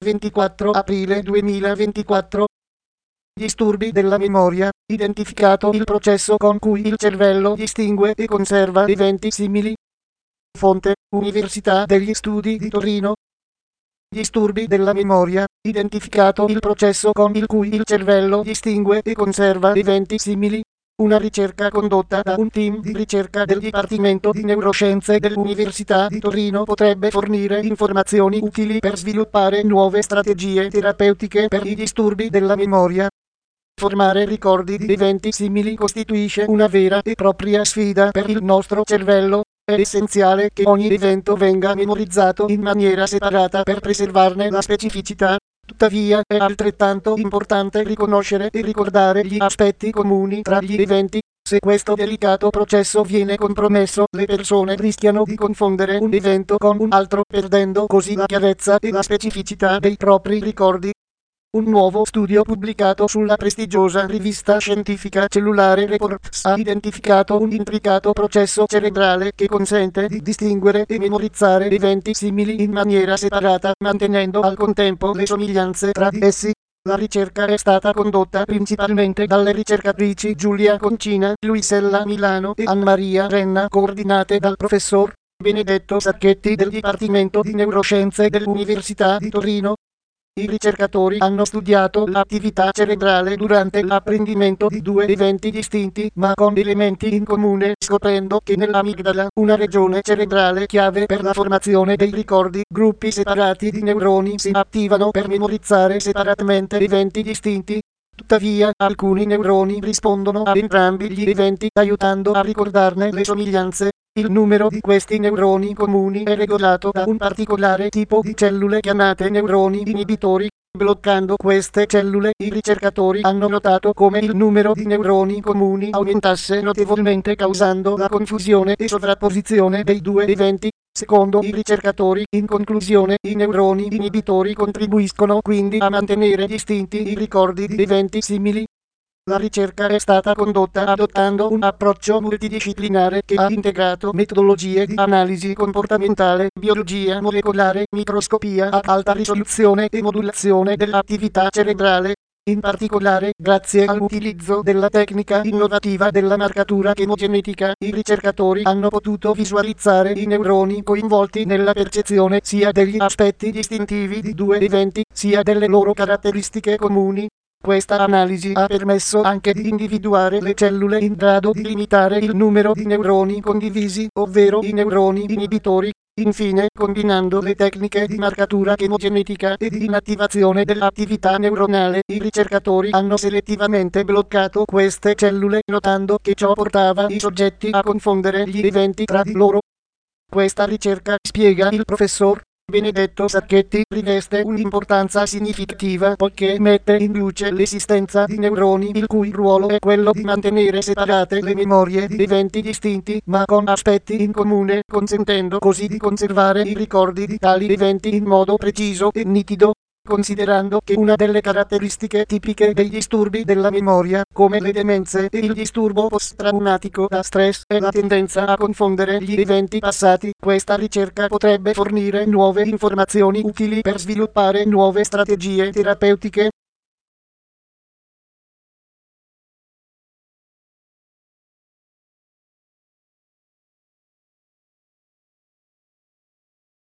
24 aprile 2024. Disturbi della memoria. Identificato il processo con cui il cervello distingue e conserva eventi simili. Fonte: Università degli Studi di Torino. Disturbi della memoria. Identificato il processo con il cui il cervello distingue e conserva eventi simili. Una ricerca condotta da un team di ricerca del Dipartimento di Neuroscienze dell'Università di Torino potrebbe fornire informazioni utili per sviluppare nuove strategie terapeutiche per i disturbi della memoria. Formare ricordi di eventi simili costituisce una vera e propria sfida per il nostro cervello. È essenziale che ogni evento venga memorizzato in maniera separata per preservarne la specificità. Tuttavia, è altrettanto importante riconoscere e ricordare gli aspetti comuni tra gli eventi. Se questo delicato processo viene compromesso, le persone rischiano di confondere un evento con un altro, perdendo così la chiarezza e la specificità dei propri ricordi. Un nuovo studio pubblicato sulla prestigiosa rivista scientifica Cellulare Reports ha identificato un intricato processo cerebrale che consente di distinguere e memorizzare eventi simili in maniera separata, mantenendo al contempo le somiglianze tra di essi. La ricerca è stata condotta principalmente dalle ricercatrici Giulia Concina, Luisella Milano e Anmaria Renna, coordinate dal professor Benedetto Sacchetti del Dipartimento di Neuroscienze dell'Università di Torino. I ricercatori hanno studiato l'attività cerebrale durante l'apprendimento di due eventi distinti ma con elementi in comune, scoprendo che nell'amigdala, una regione cerebrale chiave per la formazione dei ricordi, gruppi separati di neuroni si attivano per memorizzare separatamente eventi distinti. Tuttavia, alcuni neuroni rispondono a entrambi gli eventi, aiutando a ricordarne le somiglianze. Il numero di questi neuroni comuni è regolato da un particolare tipo di cellule chiamate neuroni inibitori. Bloccando queste cellule, i ricercatori hanno notato come il numero di neuroni comuni aumentasse notevolmente, causando la confusione e sovrapposizione dei due eventi. Secondo i ricercatori, in conclusione, i neuroni inibitori contribuiscono quindi a mantenere distinti i ricordi di eventi simili. La ricerca è stata condotta adottando un approccio multidisciplinare che ha integrato metodologie di analisi comportamentale, biologia molecolare, microscopia ad alta risoluzione e modulazione dell'attività cerebrale. In particolare, grazie all'utilizzo della tecnica innovativa della marcatura chemogenetica, i ricercatori hanno potuto visualizzare i neuroni coinvolti nella percezione sia degli aspetti distintivi di due eventi, sia delle loro caratteristiche comuni. Questa analisi ha permesso anche di individuare le cellule in grado di limitare il numero di neuroni condivisi, ovvero i neuroni inibitori. Infine, combinando le tecniche di marcatura chemogenetica e di inattivazione dell'attività neuronale, i ricercatori hanno selettivamente bloccato queste cellule, notando che ciò portava i soggetti a confondere gli eventi tra di loro. Questa ricerca, spiega il professor Benedetto Sacchetti, riveste un'importanza significativa poiché mette in luce l'esistenza di neuroni il cui ruolo è quello di mantenere separate le memorie di eventi distinti ma con aspetti in comune, consentendo così di conservare i ricordi di tali eventi in modo preciso e nitido. Considerando che una delle caratteristiche tipiche dei disturbi della memoria, come le demenze e il disturbo post-traumatico da stress, è la tendenza a confondere gli eventi passati, questa ricerca potrebbe fornire nuove informazioni utili per sviluppare nuove strategie terapeutiche.